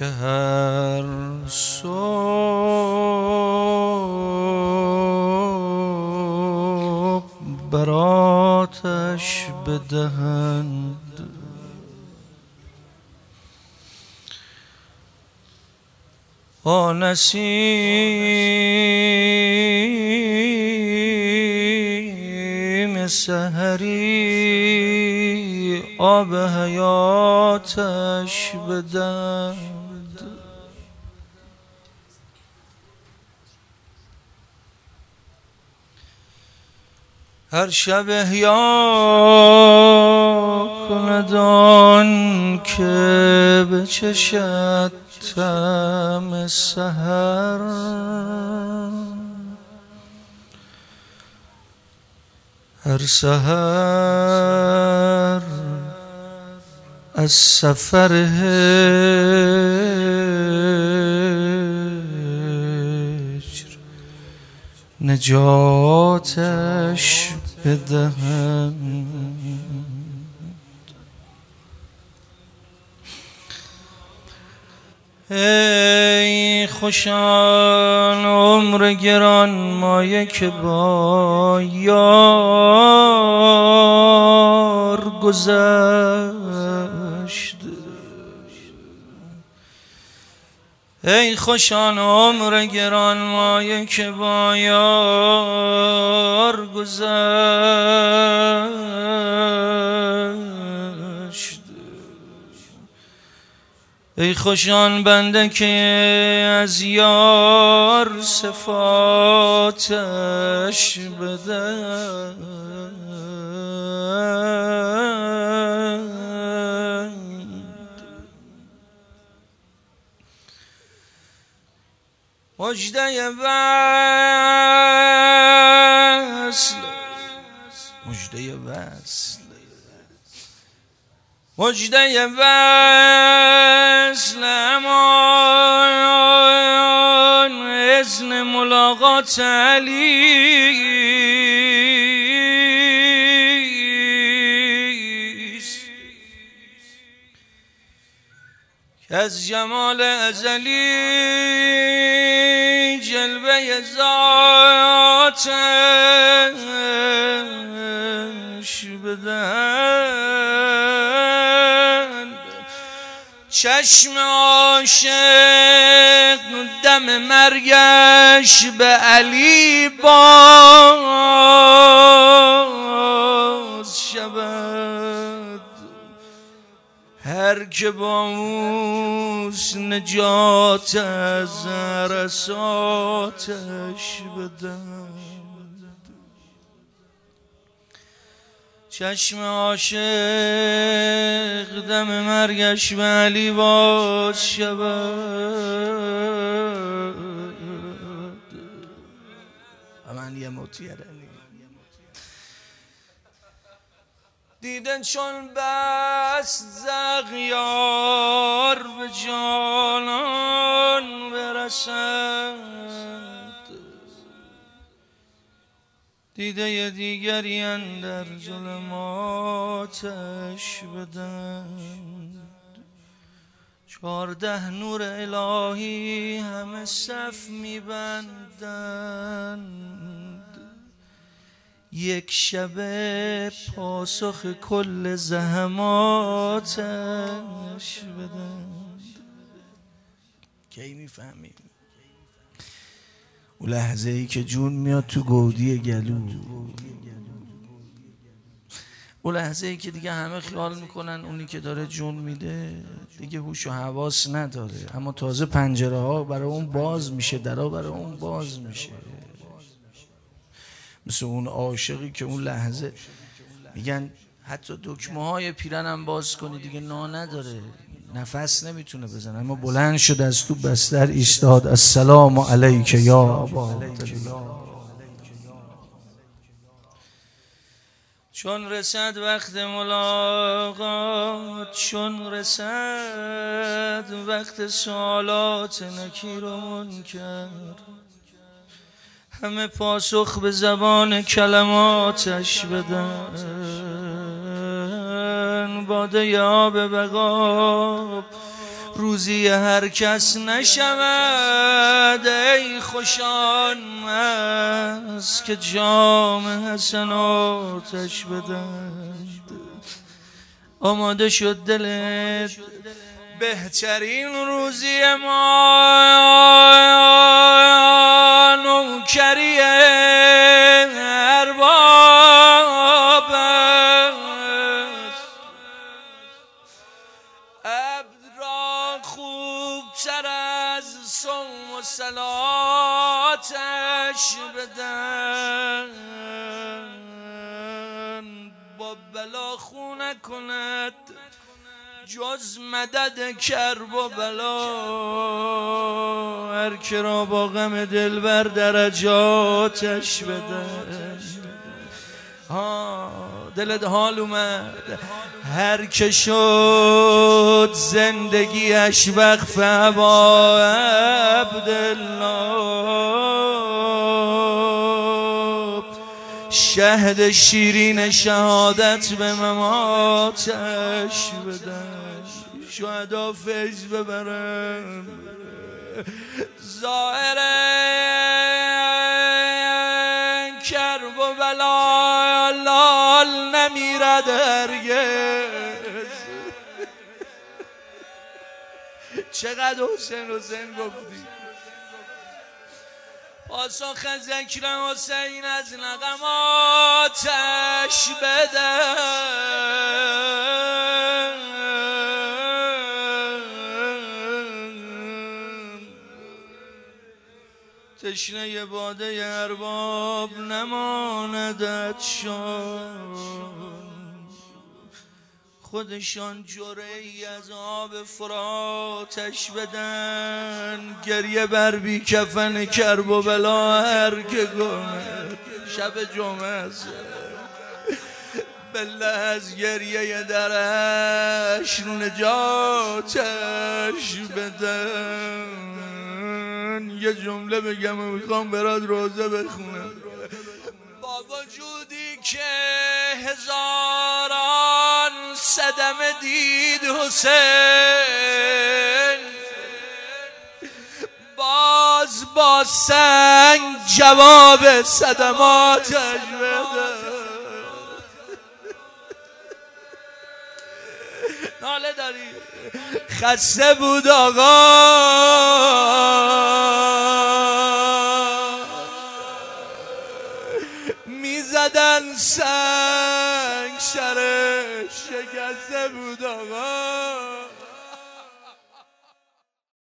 که هر صبح براتش بدهند نسیم سحری آب حیاتش بدهند هر شب احیا کند آن که بچشد طعم سحر هر سحر از سفر هجر نجاتش بدهند ای خوشان عمر گران مایه که با یار گذشت ای خوشان عمر گران مایه که با یار گذشت ای خوشان بنده که از یار صفاتش بدهند مژده وصل مژده وصل مژده وصل امان اذن ملاقات علیست که از جمال ازلی جلوه ذاتش بدهند چشم عاشق دم مرگش به علی باز شود هر که با اوست نجات از عرصاتش بدهند چشم عاشق دم مرگش به علی باز شود و من یه مطیرنی دیدن چون بست زغیار به جانان برسد دیده دیگری اندر ظلماتش بدهند 14 نور الهی همه صف میبندند یک شب پاسخ کل زحماتش بدهند کی میفهمیم اون لحظه ای که جون میاد تو گودی گلو اون لحظه ای که دیگه همه خیال میکنن اونی که داره جون میده دیگه هوش و حواس نداره اما تازه پنجره ها برای اون باز میشه درها برای اون باز میشه مثل اون عاشقی که اون لحظه میگن حتی دکمه های پیرنم باز کنی دیگه نداره نفس نمیتونه بزنه اما بلند شد از تو بستر ایستاد السلام علیک یا ابا عبدالله چون رسد وقت ملاقات چون رسد وقت سوالات نکیر و منکر همه پاسخ به زبان کلماتش بدن باده آب بقا روزی هر کس نشود ای خوشان است که جام حسن آتش بدند. آماده شد دلت بهترین روزی ما نوکری ارباب است. عبد را خوبتر از صوم و صلاتش بدن، با بلا خو نکند جز مدد کرب و بلا. هر که را با غم دل بر درجاتش بده. دلت حال اومد هر که شد زندگیش وقف ابا عبدالله، شهد شیرین شهادت به مماتش بدن. شهدا فیض ببرن ظاهر کرب و بلا لال نمیرد هرگز. چقدر حسین گفتی. پاسخ ذکر حسین از نغماتش بدن. تشنه باده ارباب نماندت شد، خودشان جرعی از آب فراتش بدن. گریه بر بی کفن کرب و بلا هر که گمه شب جمعه است بله از گریه درش نجاتش بدن. یه جمله بگم و میخوام برات روزه بخونم. با وجودی که هزاران صدمه دید حسین، باز با سنگ جواب صدماتش بده. ناله داری خسته بود آقا میزدن سنگ سرش، شکسته بود آقا